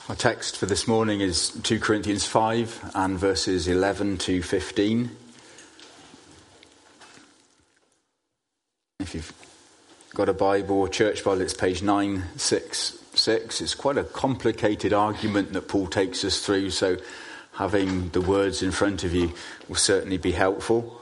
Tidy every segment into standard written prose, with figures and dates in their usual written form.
Our text for this morning is 2 Corinthians 5 and verses 11 to 15. If you've got a Bible or church Bible, it's page 966. It's quite a complicated argument that Paul takes us through, so having the words in front of you will certainly be helpful.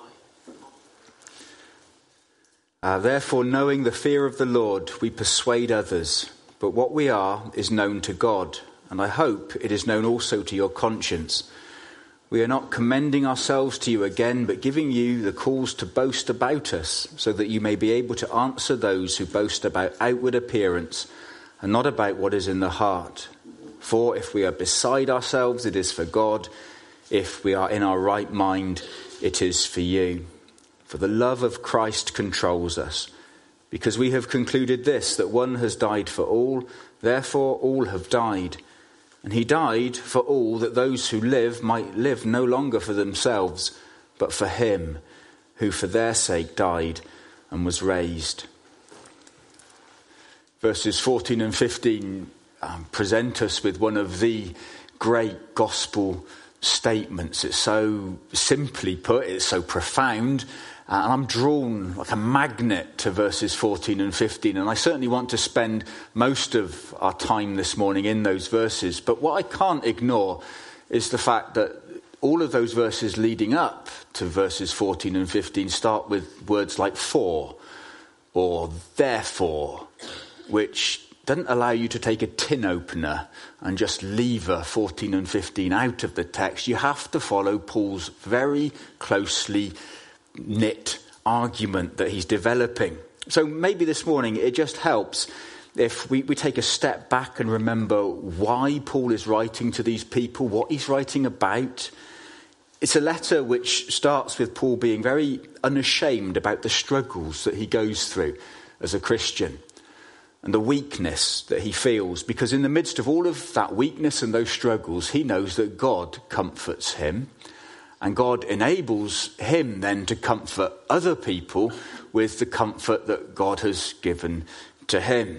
Therefore, knowing the fear of the Lord, we persuade others, but what we are is known to God. And I hope it is known also to your conscience. We are not commending ourselves to you again, but giving you the cause to boast about us, so that you may be able to answer those who boast about outward appearance and not about what is in the heart. For if we are beside ourselves, it is for God. If we are in our right mind, it is for you. For the love of Christ controls us, because we have concluded this, that one has died for all, therefore all have died. And he died for all, that those who live might live no longer for themselves, but for him who for their sake died and was raised. Verses 14 and 15 present us with one of the great gospel statements. It's so simply put, it's so profound. And I'm drawn like a magnet to verses 14 and 15. And I certainly want to spend most of our time this morning in those verses. But what I can't ignore is the fact that all of those verses leading up to verses 14 and 15 start with words like for or therefore, which doesn't allow you to take a tin opener and just lever 14 and 15 out of the text. You have to follow Paul's very closely knit argument that he's developing. So maybe this morning it just helps if we take a step back and remember why Paul is writing to these people, what he's writing about. It's a letter which starts with Paul being very unashamed about the struggles that he goes through as a Christian and the weakness that he feels, because in the midst of all of that weakness and those struggles, he knows that God comforts him. And God enables him then to comfort other people with the comfort that God has given to him.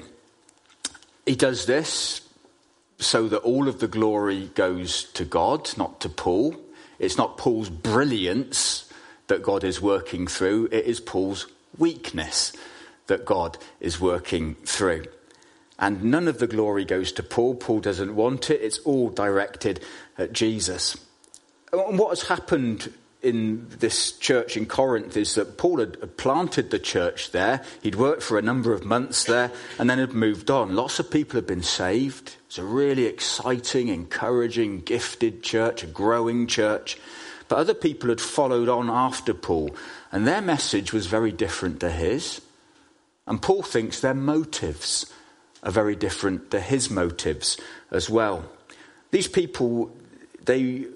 He does this so that all of the glory goes to God, not to Paul. It's not Paul's brilliance that God is working through. It is Paul's weakness that God is working through. And none of the glory goes to Paul. Paul doesn't want it. It's all directed at Jesus. And what has happened in this church in Corinth is that Paul had planted the church there. He'd worked for a number of months there and then had moved on. Lots of people had been saved. It's a really exciting, encouraging, gifted church, a growing church. But other people had followed on after Paul, and their message was very different to his. And Paul thinks their motives are very different to his motives as well. These people, they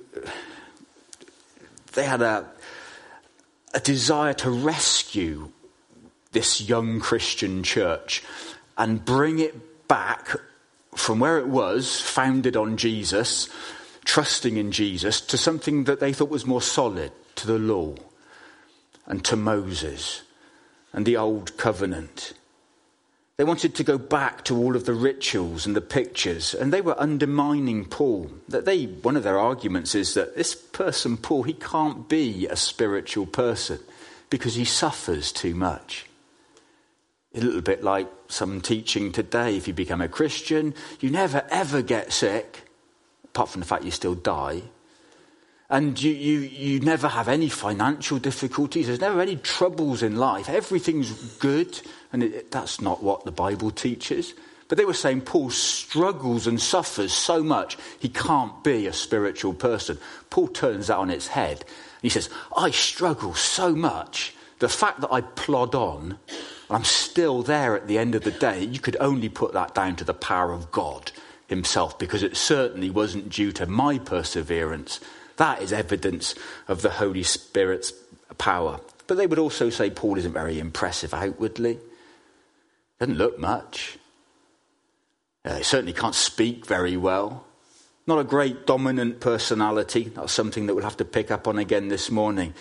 had a desire to rescue this young Christian church and bring it back from where it was, founded on Jesus, trusting in Jesus, to something that they thought was more solid, to the law and to Moses and the old covenant. They wanted to go back to all of the rituals and the pictures, and they were undermining Paul. One of their arguments is that this person, Paul, he can't be a spiritual person because he suffers too much. A little bit like some teaching today. If you become a Christian, you never ever get sick, apart from the fact you still die. And you never have any financial difficulties. There's never any troubles in life. Everything's good. And that's not what the Bible teaches. But they were saying Paul struggles and suffers so much, he can't be a spiritual person. Paul turns that on its head. He says, I struggle so much. The fact that I plod on, and I'm still there at the end of the day, you could only put that down to the power of God himself, because it certainly wasn't due to my perseverance. That is evidence of the Holy Spirit's power. But they would also say Paul isn't very impressive outwardly. Doesn't look much. He certainly can't speak very well. Not a great dominant personality. That's something that we'll have to pick up on again this morning.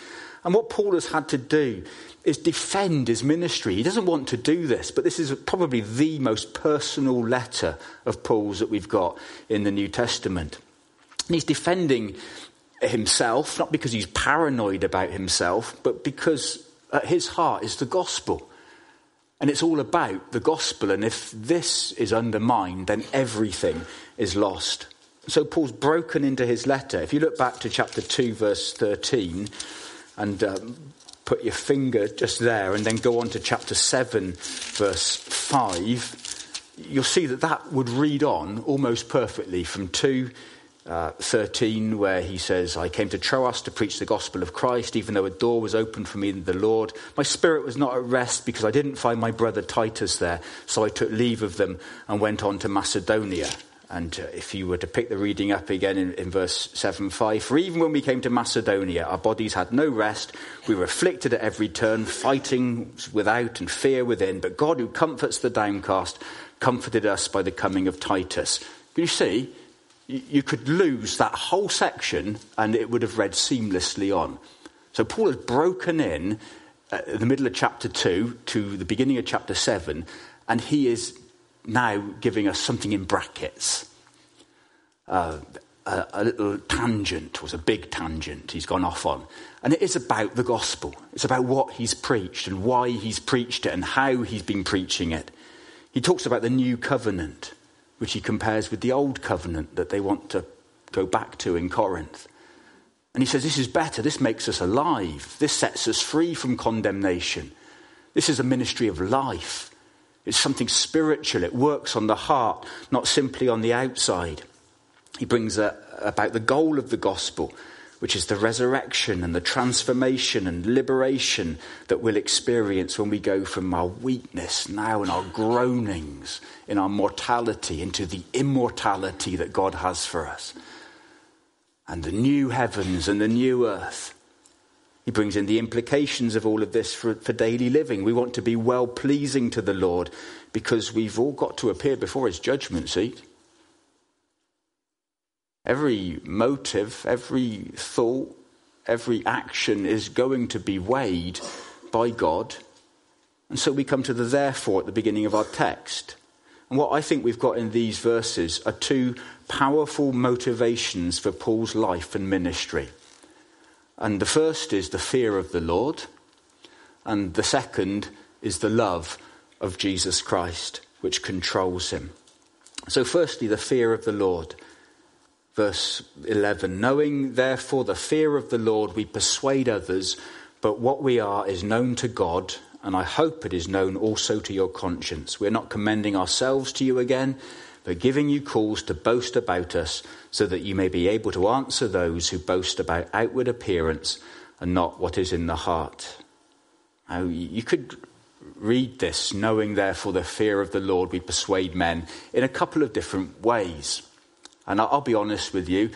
And what Paul has had to do is defend his ministry. He doesn't want to do this, but this is probably the most personal letter of Paul's that we've got in the New Testament. And he's defending himself, not because he's paranoid about himself, but because at his heart is the gospel. And it's all about the gospel. And if this is undermined, then everything is lost. So Paul's broken into his letter. If you look back to chapter 2, verse 13, and put your finger just there, and then go on to chapter 7, verse 5, you'll see that would read on almost perfectly from 2:13, where he says, I came to Troas to preach the gospel of Christ, even though a door was opened for me in the Lord. My spirit was not at rest because I didn't find my brother Titus there, so I took leave of them and went on to Macedonia. And if you were to pick the reading up again in verse 7:5, for even when we came to Macedonia, our bodies had no rest. We were afflicted at every turn, fighting without and fear within. But God, who comforts the downcast, comforted us by the coming of Titus. But you see, you could lose that whole section and it would have read seamlessly on. So Paul has broken in the middle of chapter 2 to the beginning of chapter 7, and he is now giving us something in brackets. A little tangent, was a big tangent he's gone off on. And it is about the gospel. It's about what he's preached and why he's preached it and how he's been preaching it. He talks about the new covenant, which he compares with the old covenant that they want to go back to in Corinth. And he says, this is better. This makes us alive. This sets us free from condemnation. This is a ministry of life. It's something spiritual. It works on the heart, not simply on the outside. He brings about the goal of the gospel, which is the resurrection and the transformation and liberation that we'll experience when we go from our weakness now and our groanings in our mortality into the immortality that God has for us. And the new heavens and the new earth. He brings in the implications of all of this for daily living. We want to be well-pleasing to the Lord because we've all got to appear before his judgment seat. Every motive, every thought, every action is going to be weighed by God. And so we come to the therefore at the beginning of our text. And what I think we've got in these verses are two powerful motivations for Paul's life and ministry. And the first is the fear of the Lord, and the second is the love of Jesus Christ, which controls him. So firstly, the fear of the Lord. Verse 11, knowing therefore the fear of the Lord, we persuade others, but what we are is known to God, and I hope it is known also to your conscience. We're not commending ourselves to you again, but giving you cause to boast about us, so that you may be able to answer those who boast about outward appearance and not what is in the heart. Now, you could read this, knowing therefore the fear of the Lord, we persuade men, in a couple of different ways. And I'll be honest with you,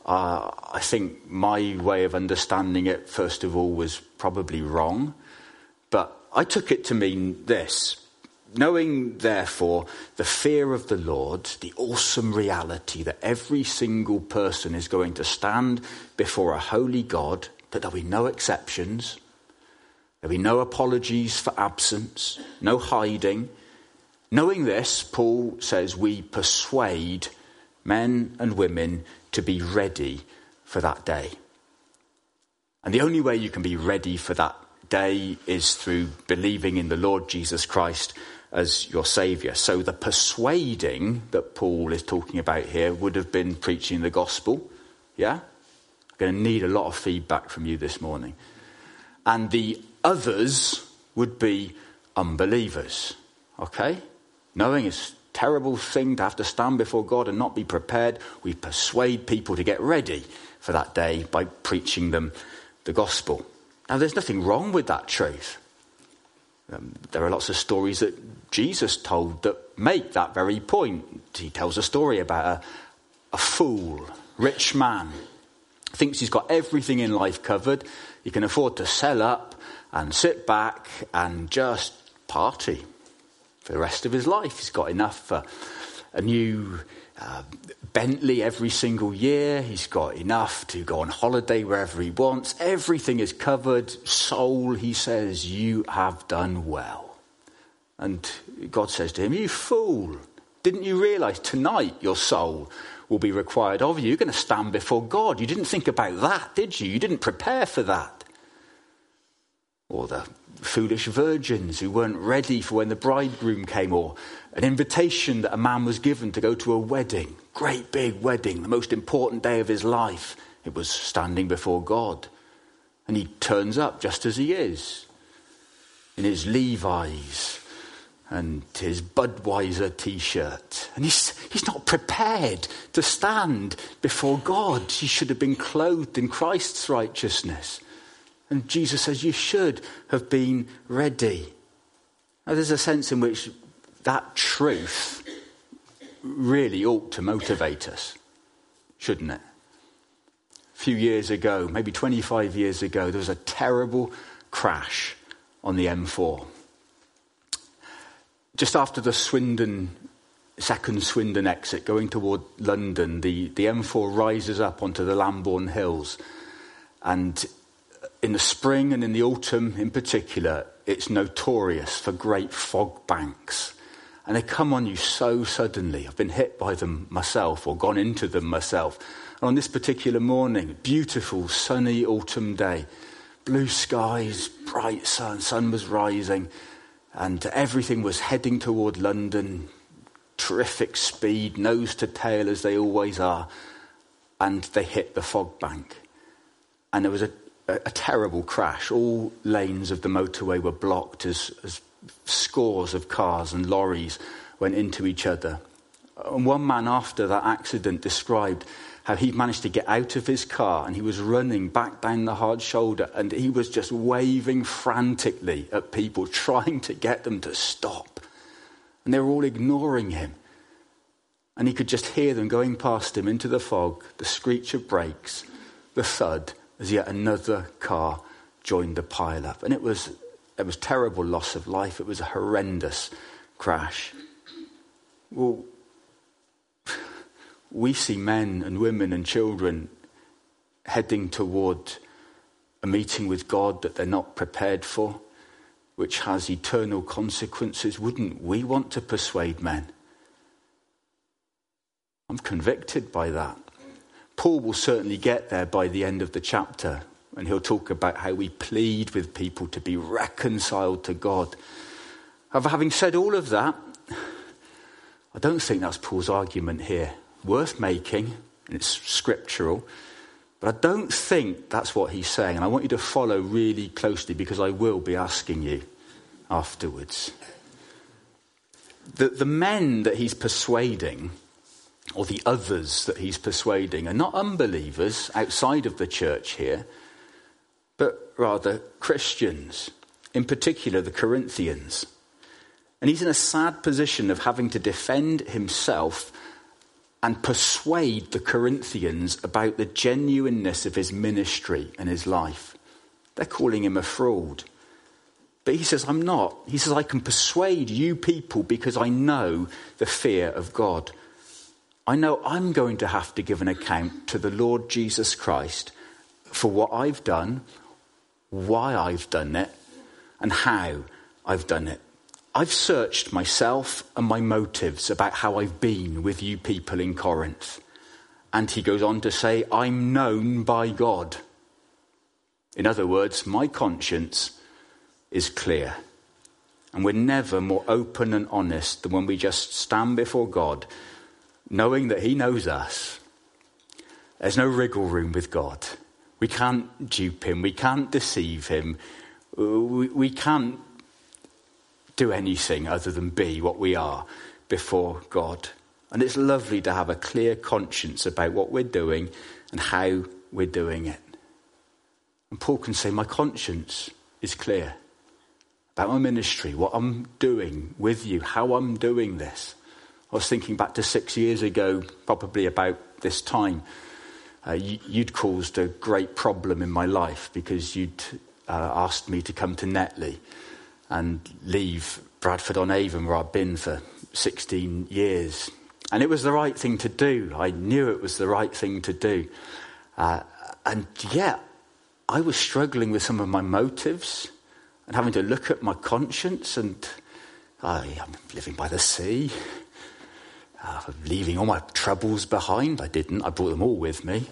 I think my way of understanding it, first of all, was probably wrong. But I took it to mean this. Knowing, therefore, the fear of the Lord, the awesome reality that every single person is going to stand before a holy God, that there'll be no exceptions, there'll be no apologies for absence, no hiding. Knowing this, Paul says we persuade men and women to be ready for that day. And the only way you can be ready for that day is through believing in the Lord Jesus Christ as your saviour. So the persuading that Paul is talking about here would have been preaching the gospel. Yeah? I'm going to need a lot of feedback from you this morning. And the others would be unbelievers. Okay? Knowing it's a terrible thing to have to stand before God and not be prepared, we persuade people to get ready for that day by preaching them the gospel. Now, there's nothing wrong with that truth. There are lots of stories that Jesus told that make that very point. He tells a story about a fool, rich man, thinks he's got everything in life covered. He can afford to sell up and sit back and just party for the rest of his life. He's got enough for a new Bentley every single year. He's got enough to go on holiday wherever he wants. Everything is covered. Soul, he says, you have done well. And God says to him, you fool, didn't you realize tonight your soul will be required of you? You're going to stand before God. You didn't think about that, did you? You didn't prepare for that. Or the foolish virgins who weren't ready for when the bridegroom came, or an invitation that a man was given to go to a wedding, great big wedding, the most important day of his life. It was standing before God. And he turns up just as he is, in his Levi's and his Budweiser t-shirt. And he's not prepared to stand before God. He should have been clothed in Christ's righteousness. And Jesus says, you should have been ready. Now, there's a sense in which that truth really ought to motivate us, shouldn't it? A few years ago, maybe 25 years ago, there was a terrible crash on the M4. Just after the second Swindon exit, going toward London, the M4 rises up onto the Lambourne Hills. And in the spring and in the autumn in particular, it's notorious for great fog banks. And they come on you so suddenly. I've been hit by them myself, or gone into them myself. And on this particular morning, beautiful sunny autumn day, blue skies, bright sun was rising, and everything was heading toward London, terrific speed, nose to tail as they always are, and they hit the fog bank. And there was a terrible crash. All lanes of the motorway were blocked as scores of cars and lorries went into each other. And one man after that accident described how he managed to get out of his car, and he was running back down the hard shoulder, and he was just waving frantically at people, trying to get them to stop. And they were all ignoring him. And he could just hear them going past him into the fog, the screech of brakes, the thud, as yet another car joined the pile-up. And it was terrible loss of life. It was a horrendous crash. Well, we see men and women and children heading toward a meeting with God that they're not prepared for, which has eternal consequences. Wouldn't we want to persuade men? I'm convicted by that. Paul will certainly get there by the end of the chapter, and he'll talk about how we plead with people to be reconciled to God. However, having said all of that, I don't think that's Paul's argument here. Worth making, and it's scriptural, but I don't think that's what he's saying. And I want you to follow really closely, because I will be asking you afterwards. The men that he's persuading, or the others that he's persuading, are not unbelievers outside of the church here, but rather Christians, in particular the Corinthians. And he's in a sad position of having to defend himself and persuade the Corinthians about the genuineness of his ministry and his life. They're calling him a fraud. But he says, I'm not. He says, I can persuade you people because I know the fear of God. I know I'm going to have to give an account to the Lord Jesus Christ for what I've done, why I've done it, and how I've done it. I've searched myself and my motives about how I've been with you people in Corinth. And he goes on to say, I'm known by God. In other words, my conscience is clear. And we're never more open and honest than when we just stand before God, knowing that he knows us. There's no wriggle room with God. We can't dupe him. We can't deceive him. We can't do anything other than be what we are before God. And it's lovely to have a clear conscience about what we're doing and how we're doing it. And Paul can say, my conscience is clear about my ministry, what I'm doing with you, how I'm doing this. I was thinking back to 6 years ago, probably about this time. You'd caused a great problem in my life because you'd asked me to come to Netley and leave Bradford-on-Avon, where I've been for 16 years. And it was the right thing to do. I knew it was the right thing to do. And yet, I was struggling with some of my motives and having to look at my conscience. And I'm living by the sea. I'm leaving all my troubles behind. I didn't. I brought them all with me.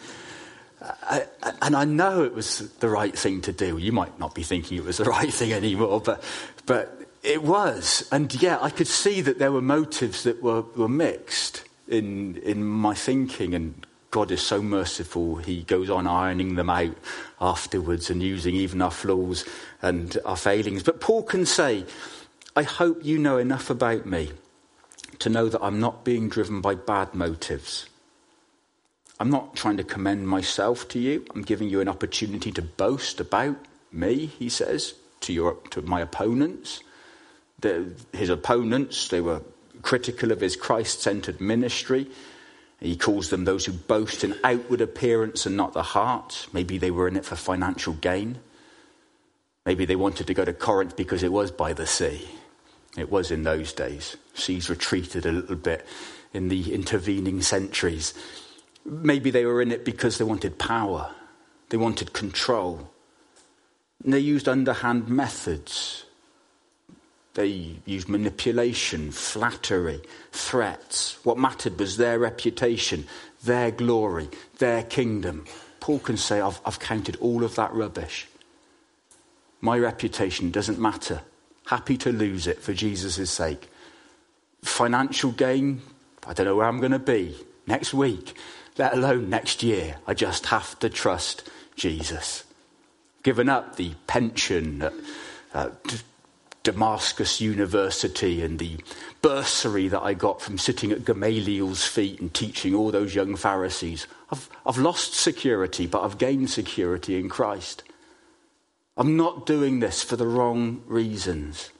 And I know it was the right thing to do. You might not be thinking it was the right thing anymore, but it was. And yeah, I could see that there were motives that were mixed in my thinking. And God is so merciful. He goes on ironing them out afterwards and using even our flaws and our failings. But Paul can say, I hope you know enough about me to know that I'm not being driven by bad motives. I'm not trying to commend myself to you. I'm giving you an opportunity to boast about me, he says, to my opponents. His opponents, they were critical of his Christ-centered ministry. He calls them those who boast in outward appearance and not the heart. Maybe they were in it for financial gain. Maybe they wanted to go to Corinth because it was by the sea. It was in those days. Seas retreated a little bit in the intervening centuries. Maybe they were in it because they wanted power. They wanted control. And they used underhand methods. They used manipulation, flattery, threats. What mattered was their reputation, their glory, their kingdom. Paul can say, I've counted all of that rubbish. My reputation doesn't matter. Happy to lose it for Jesus' sake. Financial gain, I don't know where I'm going to be next week, let alone next year. I just have to trust Jesus. Given up the pension at Damascus University and the bursary that I got from sitting at Gamaliel's feet and teaching all those young Pharisees. I've lost security, but I've gained security in Christ. I'm not doing this for the wrong reasons.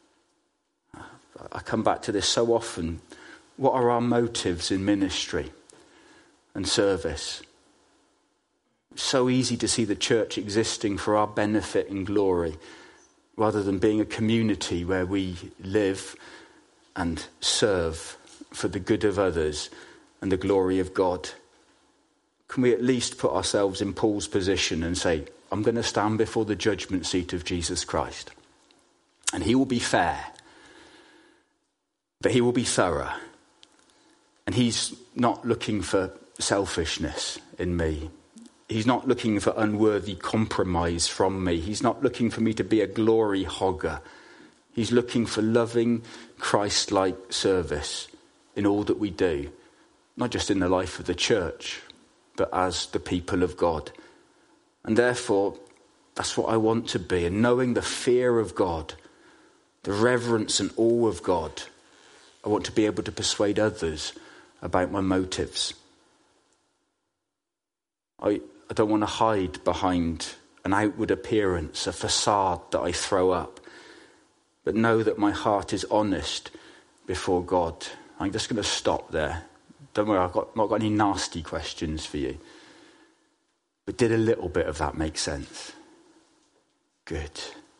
I come back to this so often. What are our motives in ministry and service? It's so easy to see the church existing for our benefit and glory, rather than being a community where we live and serve for the good of others and the glory of God. Can we at least put ourselves in Paul's position and say, I'm going to stand before the judgment seat of Jesus Christ. And he will be fair, but he will be thorough. And he's not looking for selfishness in me. He's not looking for unworthy compromise from me. He's not looking for me to be a glory hogger. He's looking for loving, Christ-like service in all that we do. Not just in the life of the church, but as the people of God. And therefore, that's what I want to be. And knowing the fear of God, the reverence and awe of God, I want to be able to persuade others about my motives. I don't want to hide behind an outward appearance, a facade that I throw up, but know that my heart is honest before God. I'm just going to stop there. Don't worry, I've not got any nasty questions for you. But did a little bit of that make sense? Good.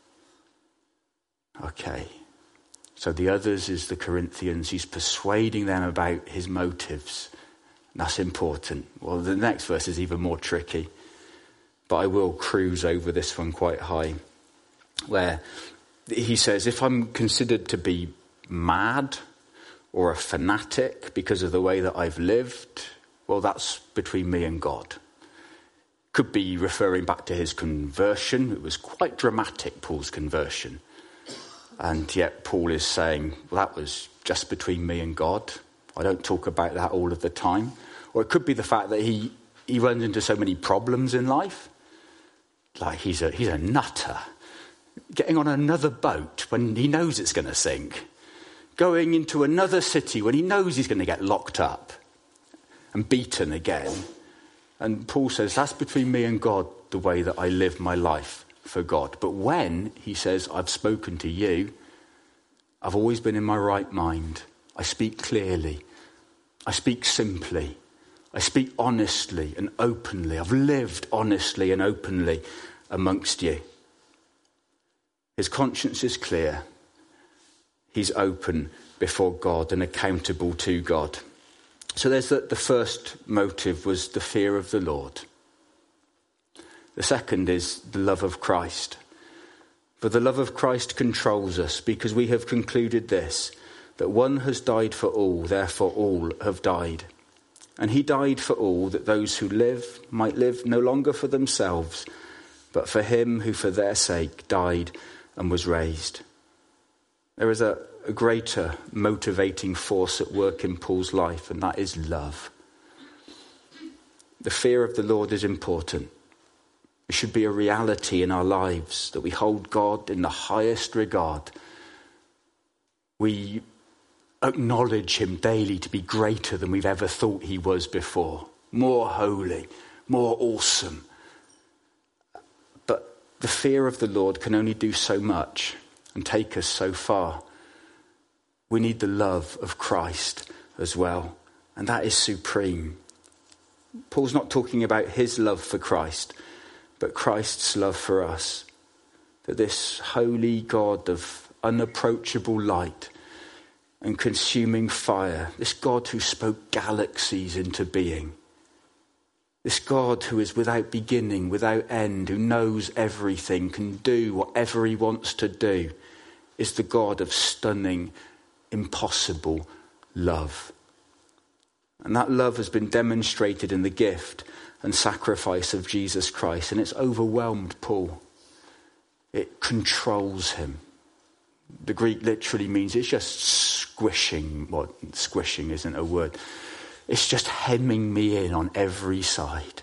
Okay. So the others is the Corinthians. He's persuading them about his motives. That's important. Well, the next verse is even more tricky. But I will cruise over this one quite high. Where he says, if I'm considered to be mad or a fanatic because of the way that I've lived, well, that's between me and God. Could be referring back to his conversion. It was quite dramatic, Paul's conversion. And yet Paul is saying, well, that was just between me and God. I don't talk about that all of the time. Or it could be the fact that he runs into so many problems in life. Like he's a nutter. Getting on another boat when he knows it's going to sink. Going into another city when he knows he's going to get locked up and beaten again. And Paul says, that's between me and God, the way that I live my life for God. But when, he says, I've spoken to you, I've always been in my right mind. I speak clearly. I speak simply. I speak honestly and openly. I've lived honestly and openly amongst you. His conscience is clear. He's open before God and accountable to God. So there's the first motive was the fear of the Lord. The second is the love of Christ. For the love of Christ controls us, because we have concluded this, that one has died for all, therefore all have died. And he died for all, that those who live might live no longer for themselves, but for him who for their sake died and was raised. There is a greater motivating force at work in Paul's life, and that is love. The fear of the Lord is important. It should be a reality in our lives that we hold God in the highest regard. We acknowledge him daily to be greater than we've ever thought he was before, more holy, more awesome. But the fear of the Lord can only do so much and take us so far. We need the love of Christ as well, and that is supreme. Paul's not talking about his love for Christ, but Christ's love for us. That this holy God of unapproachable light and consuming fire, this God who spoke galaxies into being, this God who is without beginning, without end, who knows everything, can do whatever he wants to do, is the God of stunning, impossible love. And that love has been demonstrated in the gift and sacrifice of Jesus Christ, and it's overwhelmed Paul. It controls him. The Greek literally means it's just squishing. Well, squishing isn't a word. It's just hemming me in on every side.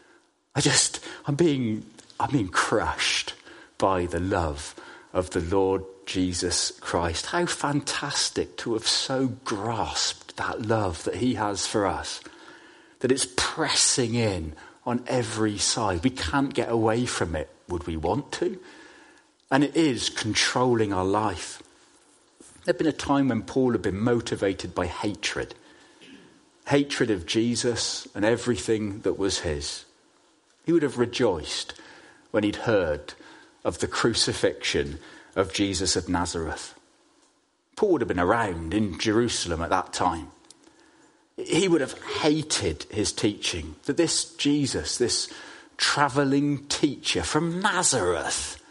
I'm being crushed by the love of the Lord Jesus Christ. How fantastic to have so grasped that love that he has for us, that it's pressing in on every side. We can't get away from it, would we want to? And it is controlling our life. There'd been a time when Paul had been motivated by hatred. Hatred of Jesus and everything that was his. He would have rejoiced when he'd heard of the crucifixion of Jesus of Nazareth. Paul would have been around in Jerusalem at that time. He would have hated his teaching, that this Jesus, this travelling teacher from Nazareth,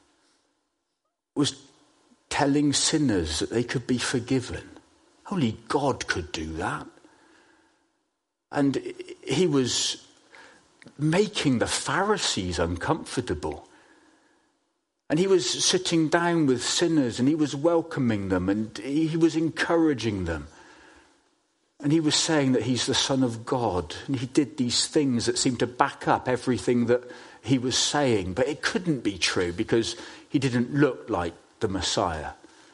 was telling sinners that they could be forgiven. Only God could do that. And he was making the Pharisees uncomfortable. And he was sitting down with sinners and he was welcoming them and he was encouraging them. And he was saying that he's the Son of God. And he did these things that seemed to back up everything that he was saying. But it couldn't be true because he didn't look like the Messiah.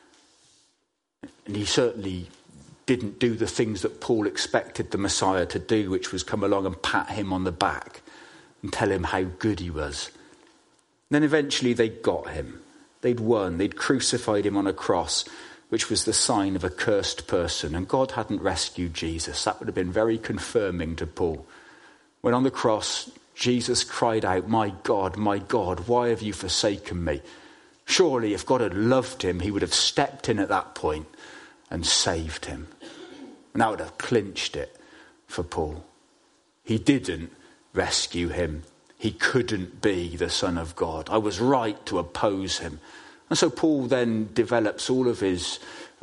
And he certainly didn't do the things that Paul expected the Messiah to do, which was come along and pat him on the back and tell him how good he was. Then eventually they got him. They'd won. They'd crucified him on a cross, which was the sign of a cursed person. And God hadn't rescued Jesus. That would have been very confirming to Paul. When on the cross, Jesus cried out, my God, why have you forsaken me? Surely if God had loved him, he would have stepped in at that point and saved him. And that would have clinched it for Paul. He didn't rescue him. He couldn't be the Son of God. I was right to oppose him. And so Paul then devotes all of his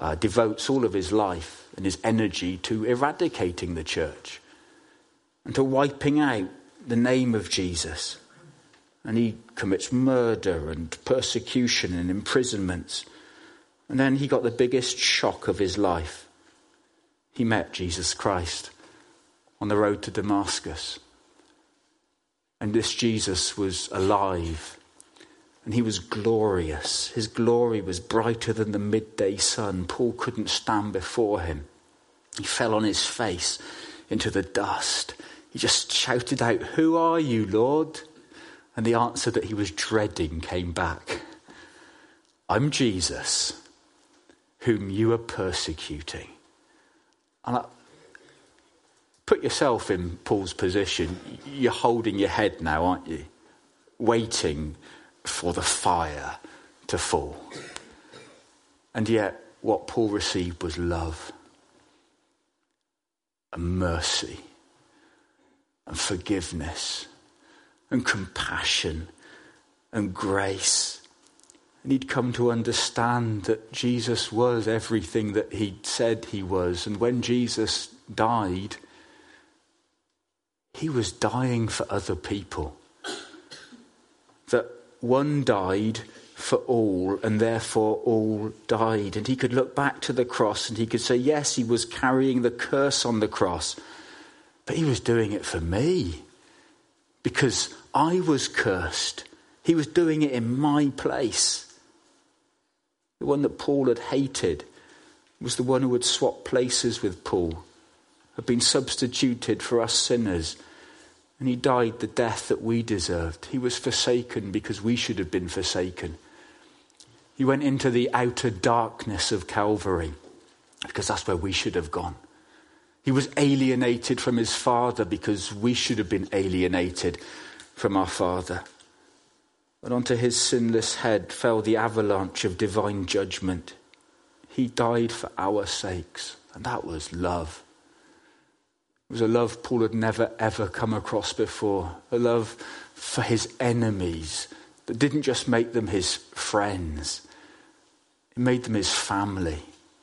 life and his energy to eradicating the church and to wiping out the name of Jesus. And he commits murder and persecution and imprisonments. And then he got the biggest shock of his life. He met Jesus Christ on the road to Damascus. And this Jesus was alive. And he was glorious. His glory was brighter than the midday sun. Paul couldn't stand before him. He fell on his face into the dust. He just shouted out, "Who are you, Lord?" And the answer that he was dreading came back. "I'm Jesus, whom you are persecuting." And put yourself in Paul's position. You're holding your head now, aren't you? Waiting for the fire to fall. And yet what Paul received was love and mercy and forgiveness and compassion and grace. And he'd come to understand that Jesus was everything that he'd said he was. And when Jesus died, he was dying for other people. That one died for all, and therefore all died. And he could look back to the cross and he could say, yes, he was carrying the curse on the cross, but he was doing it for me because I was cursed. He was doing it in my place. The one that Paul had hated was the one who had swapped places with Paul, had been substituted for us sinners. And he died the death that we deserved. He was forsaken because we should have been forsaken. He went into the outer darkness of Calvary because that's where we should have gone. He was alienated from his Father because we should have been alienated from our Father. But onto his sinless head fell the avalanche of divine judgment. He died for our sakes, and that was love. It was a love Paul had never ever come across before. A love for his enemies that didn't just make them his friends. It made them his family.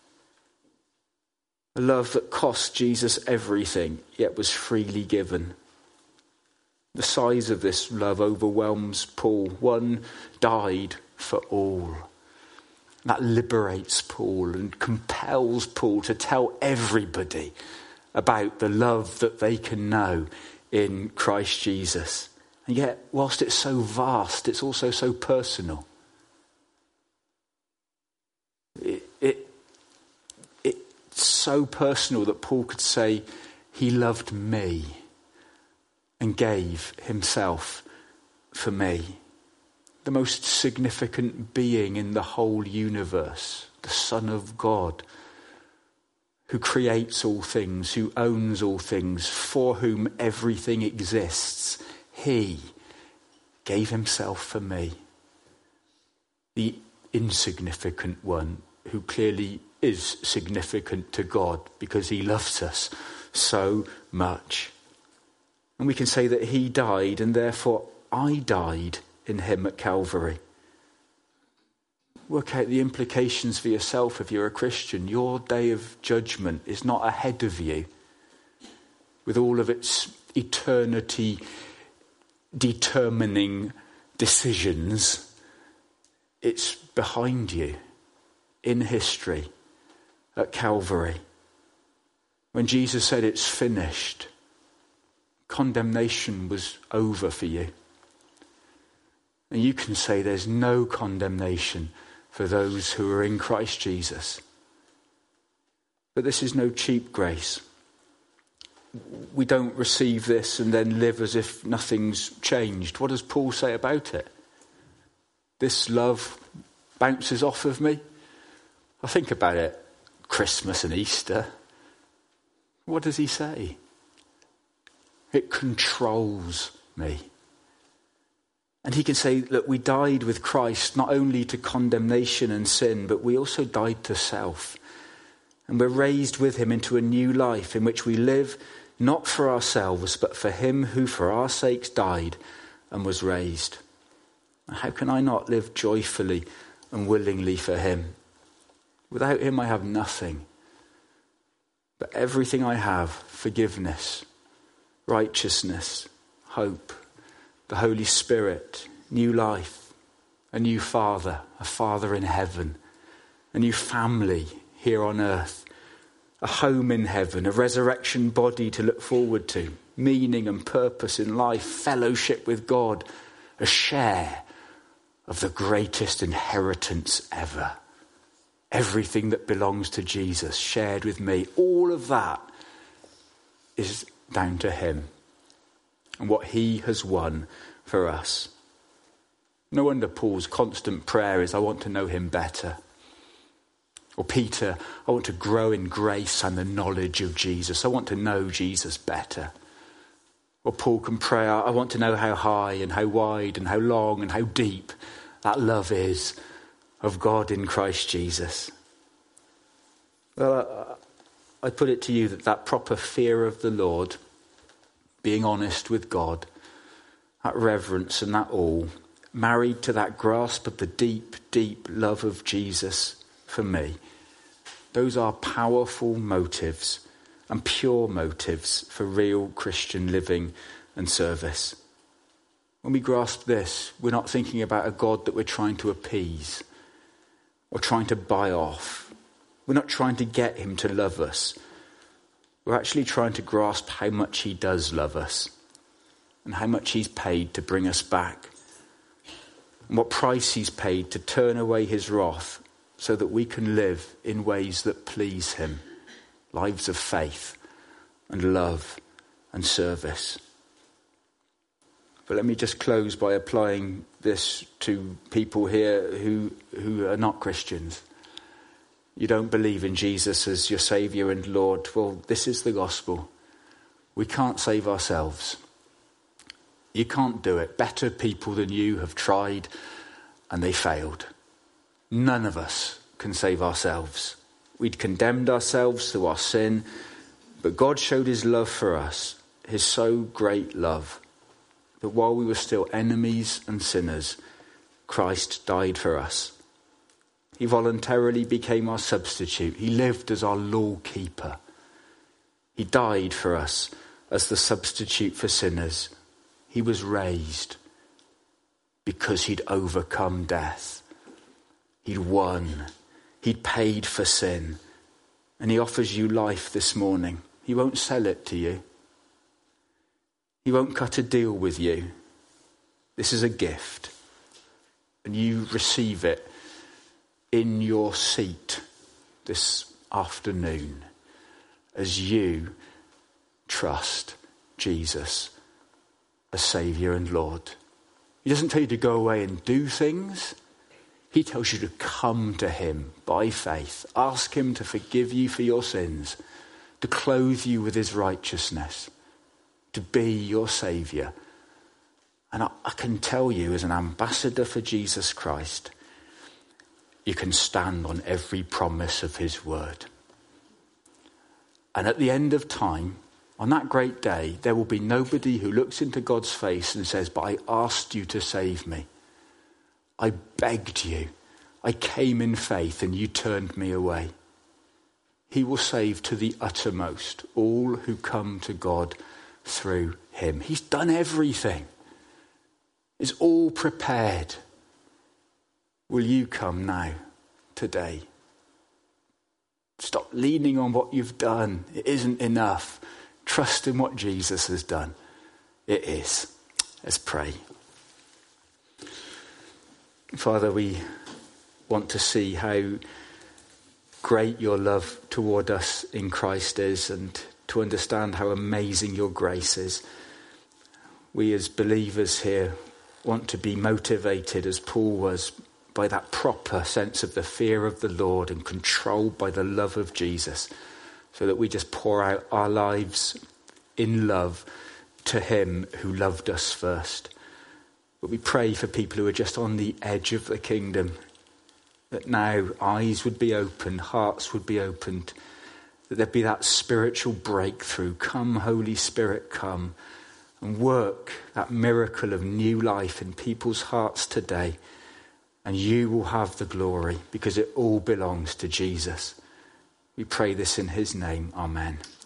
A love that cost Jesus everything, yet was freely given. The size of this love overwhelms Paul. One died for all. That liberates Paul and compels Paul to tell everybody about the love that they can know in Christ Jesus. And yet, whilst it's so vast, it's also so personal. It's so personal that Paul could say, he loved me and gave himself for me. The most significant being in the whole universe, the Son of God, who creates all things, who owns all things, for whom everything exists. He gave himself for me. The insignificant one who clearly is significant to God because he loves us so much. And we can say that he died and therefore I died in him at Calvary. Work out the implications for yourself if you're a Christian. Your day of judgment is not ahead of you with all of its eternity determining decisions. It's behind you in history at Calvary. When Jesus said it's finished, condemnation was over for you. And you can say there's no condemnation for those who are in Christ Jesus. But this is no cheap grace. We don't receive this and then live as if nothing's changed. What does Paul say about it? This love bounces off of me. I think about it, Christmas and Easter. What does he say? It controls me. And he can say, look, we died with Christ not only to condemnation and sin, but we also died to self. And we're raised with him into a new life in which we live not for ourselves, but for him who for our sakes died and was raised. How can I not live joyfully and willingly for him? Without him I have nothing. But everything I have, forgiveness, righteousness, hope, the Holy Spirit, new life, a new Father, a Father in heaven, a new family here on earth, a home in heaven, a resurrection body to look forward to, meaning and purpose in life, fellowship with God, a share of the greatest inheritance ever. Everything that belongs to Jesus shared with me, all of that is down to him and what he has won for us. No wonder Paul's constant prayer is, I want to know him better. Or Peter, I want to grow in grace and the knowledge of Jesus. I want to know Jesus better. Or Paul can pray, I want to know how high and how wide and how long and how deep that love is of God in Christ Jesus. Well, I put it to you that proper fear of the Lord, being honest with God, that reverence and that awe, married to that grasp of the deep, deep love of Jesus for me, those are powerful motives and pure motives for real Christian living and service. When we grasp this, we're not thinking about a God that we're trying to appease or trying to buy off. We're not trying to get him to love us. We're actually trying to grasp how much he does love us and how much he's paid to bring us back and what price he's paid to turn away his wrath so that we can live in ways that please him, lives of faith and love and service. But let me just close by applying this to people here who are not Christians. You don't believe in Jesus as your Saviour and Lord. Well, this is the gospel. We can't save ourselves. You can't do it. Better people than you have tried and they failed. None of us can save ourselves. We'd condemned ourselves through our sin, but God showed his love for us, his so great love, that while we were still enemies and sinners, Christ died for us. He voluntarily became our substitute. He lived as our law keeper. He died for us as the substitute for sinners. He was raised because he'd overcome death. He'd won. He'd paid for sin. And he offers you life this morning. He won't sell it to you. He won't cut a deal with you. This is a gift. And you receive it in your seat this afternoon as you trust Jesus as Saviour and Lord. He doesn't tell you to go away and do things. He tells you to come to him by faith. Ask him to forgive you for your sins, to clothe you with his righteousness, to be your Saviour. And I can tell you, as an ambassador for Jesus Christ, you can stand on every promise of his word. And at the end of time, on that great day, there will be nobody who looks into God's face and says, but I asked you to save me. I begged you. I came in faith and you turned me away. He will save to the uttermost all who come to God through him. He's done everything. It's all prepared. Will you come now, today? Stop leaning on what you've done. It isn't enough. Trust in what Jesus has done. It is. Let's pray. Father, we want to see how great your love toward us in Christ is, and to understand how amazing your grace is. We as believers here want to be motivated, as Paul was, by that proper sense of the fear of the Lord and controlled by the love of Jesus, so that we just pour out our lives in love to him who loved us first. But we pray for people who are just on the edge of the kingdom, that now eyes would be opened, hearts would be opened, that there'd be that spiritual breakthrough. Come, Holy Spirit, come and work that miracle of new life in people's hearts today. And you will have the glory, because it all belongs to Jesus. We pray this in his name. Amen.